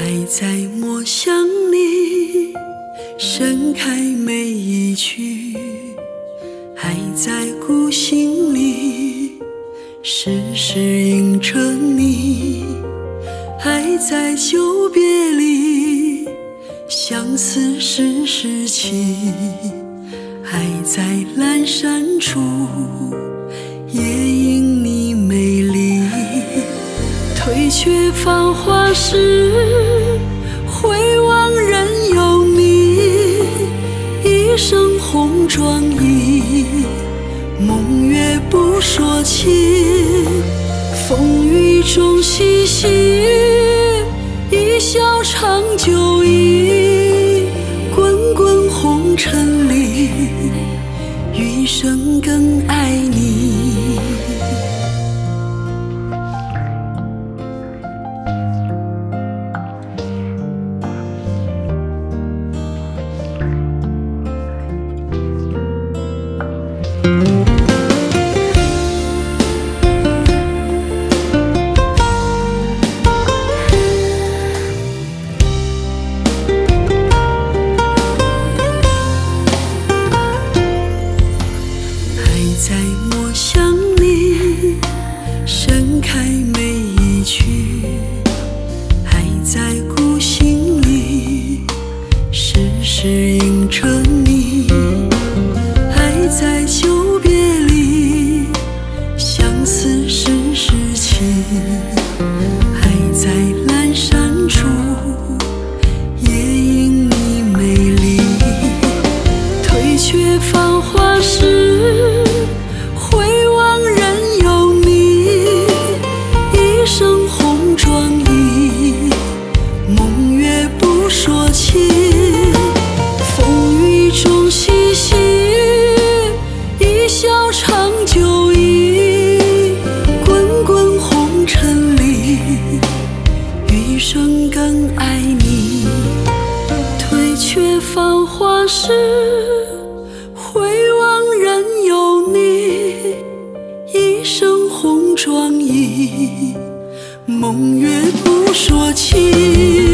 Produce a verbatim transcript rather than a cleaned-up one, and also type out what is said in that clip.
还在默想你，盛开每一句，还在孤行里，时时迎着你，还在久别里，相思时时起，还在阑珊处，夜迎你美丽。退却繁华时，回望仍有你，一身红妆衣，梦月不说起，风雨中嬉戏，一笑长久忆，滚滚红尘里，余生更爱你。在默想你，盛开每一句，还在孤行里，时时迎着你，还在久别里，相思时时起，还在阑珊处，夜迎你美丽。退却繁华时，回望仍有你，一身红妆衣，梦月不说起，风雨中嬉戏，一笑长久忆，滚滚红尘里，余生更爱你。退却繁华时，回望仍有你，一身红妆衣，梦月不说起。